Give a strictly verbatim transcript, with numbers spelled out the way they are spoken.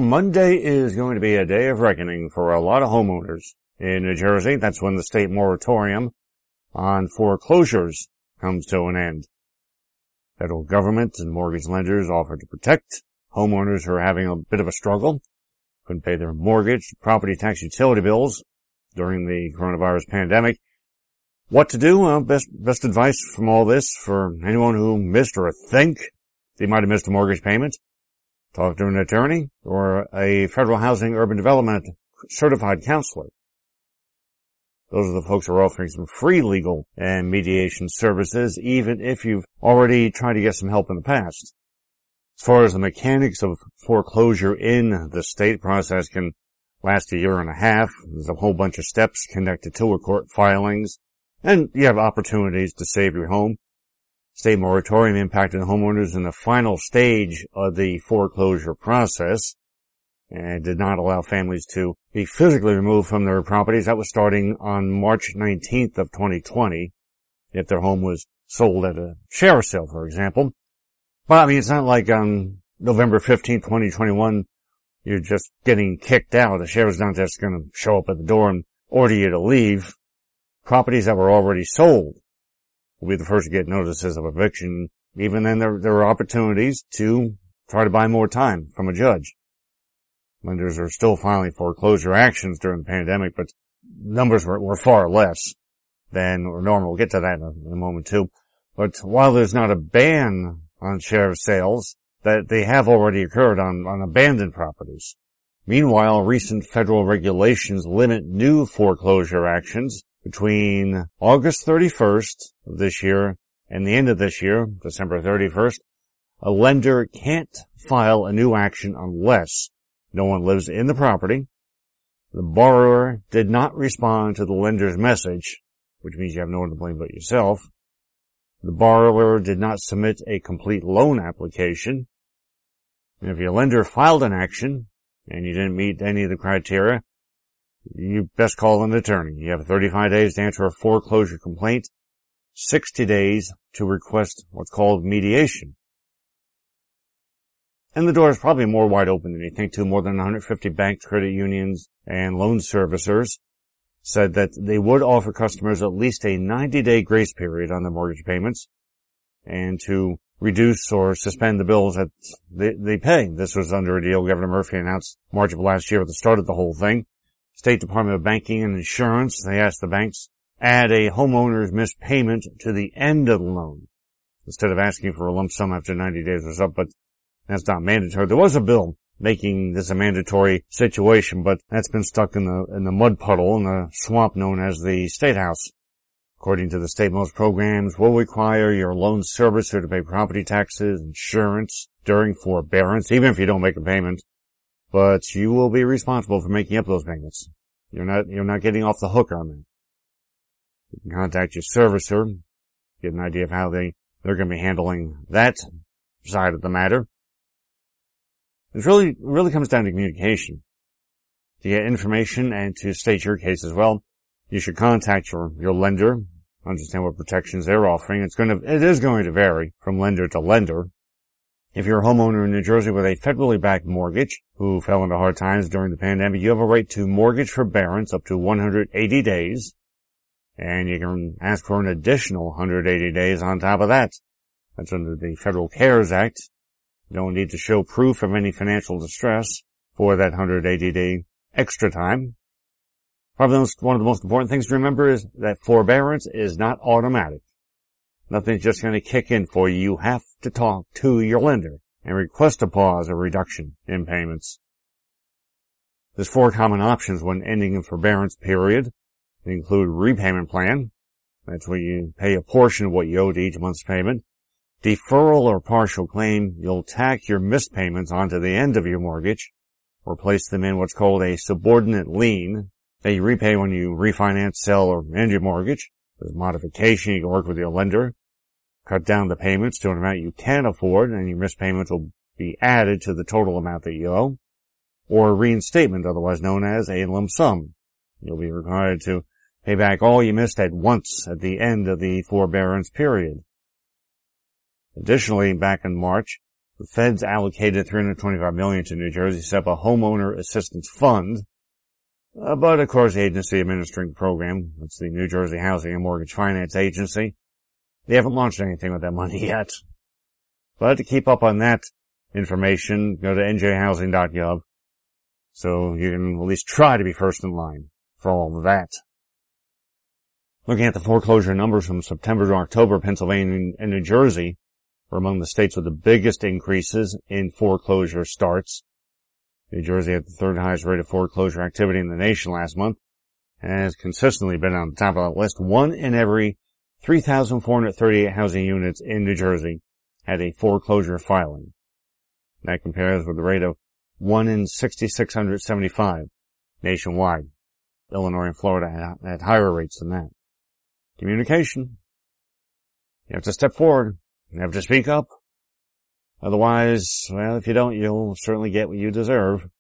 Monday is going to be a day of reckoning for a lot of homeowners in New Jersey. That's when the state moratorium on foreclosures comes to an end. Federal government and mortgage lenders offer to protect homeowners who are having a bit of a struggle, couldn't pay their mortgage, property tax, utility bills during the coronavirus pandemic. What to do? Well, best, best advice from all this for anyone who missed or think they might have missed a mortgage payment. Talk to an attorney or a federal housing urban development certified counselor. Those are the folks who are offering some free legal and mediation services, even if you've already tried to get some help in the past. As far as the mechanics of foreclosure in the state, process can last a year and a half. There's a whole bunch of steps connected to a court filings, and you have opportunities to save your home. State moratorium impacted homeowners in the final stage of the foreclosure process and did not allow families to be physically removed from their properties. That was starting on March nineteenth of twenty twenty, if their home was sold at a sheriff's sale, for example. But I mean, it's not like on November fifteenth, twenty twenty-one, you're just getting kicked out. The sheriff's not just going to show up at the door and order you to leave. Properties that were already sold will be the first to get notices of eviction. Even then, there, there are opportunities to try to buy more time from a judge. Lenders are still filing foreclosure actions during the pandemic, but numbers were, were far less than normal. We'll get to that in a, in a moment too. But while there's not a ban on sheriff sales, that they have already occurred on, on abandoned properties. Meanwhile, recent federal regulations limit new foreclosure actions between August thirty-first of this year and the end of this year, December thirty-first. A lender can't file a new action unless no one lives in the property, the borrower did not respond to the lender's message, which means you have no one to blame but yourself, the borrower did not submit a complete loan application, and if your lender filed an action and you didn't meet any of the criteria, you best call an attorney. You have thirty-five days to answer a foreclosure complaint, sixty days to request what's called mediation. And the door is probably more wide open than you think, too. More than one hundred fifty banks, credit unions, and loan servicers said that they would offer customers at least a ninety-day grace period on their mortgage payments and to reduce or suspend the bills that they, they pay. This was under a deal Governor Murphy announced March of last year at the start of the whole thing. State Department of Banking and Insurance, they asked the banks, add a homeowner's missed payment to the end of the loan instead of asking for a lump sum after ninety days was up, but that's not mandatory. There was a bill making this a mandatory situation, but that's been stuck in the in the mud puddle in the swamp known as the State House. According to the state, most programs will require your loan servicer to pay property taxes, insurance during forbearance, even if you don't make a payment. But you will be responsible for making up those payments. You're not you're not getting off the hook on that. You can contact your servicer, get an idea of how they they're going to be handling that side of the matter. It really, really comes down to communication. To get information and to state your case as well, you should contact your, your lender, understand what protections they're offering. It's going to, it is going to vary from lender to lender. If you're a homeowner in New Jersey with a federally backed mortgage who fell into hard times during the pandemic, you have a right to mortgage forbearance up to one hundred eighty days. And you can ask for an additional one hundred eighty days on top of that. That's under the Federal CARES Act. You don't need to show proof of any financial distress for that one hundred eighty day extra time. Probably most, one of the most important things to remember is that forbearance is not automatic. Nothing's just going to kick in for you. You have to talk to your lender and request a pause or reduction in payments. There's four common options when ending a forbearance period. They include repayment plan. That's where you pay a portion of what you owe to each month's payment. Deferral or partial claim, you'll tack your missed payments onto the end of your mortgage or place them in what's called a subordinate lien that you repay when you refinance, sell, or end your mortgage. There's modification. You can work with your lender, cut down the payments to an amount you can afford, and your missed payments will be added to the total amount that you owe. Or reinstatement, otherwise known as a lump sum. You'll be required to pay back all you missed at once at the end of the forbearance period. Additionally, back in March, The feds allocated three hundred twenty-five million dollars to New Jersey to set up a homeowner assistance fund. Uh, but of course the agency administering the program, that's the New Jersey Housing and Mortgage Finance Agency, they haven't launched anything with that money yet. But to keep up on that information, go to N J housing dot gov. So you can at least try to be first in line for all of that. Looking at the foreclosure numbers from September to October, Pennsylvania and New Jersey were among the states with the biggest increases in foreclosure starts. New Jersey had the third highest rate of foreclosure activity in the nation last month and has consistently been on the top of that list. One in every three thousand four hundred thirty-eight housing units in New Jersey had a foreclosure filing. That compares with the rate of one in six thousand six hundred seventy-five nationwide. Illinois and Florida had higher rates than that. Communication. You have to step forward. You have to speak up. Otherwise, well, if you don't, you'll certainly get what you deserve.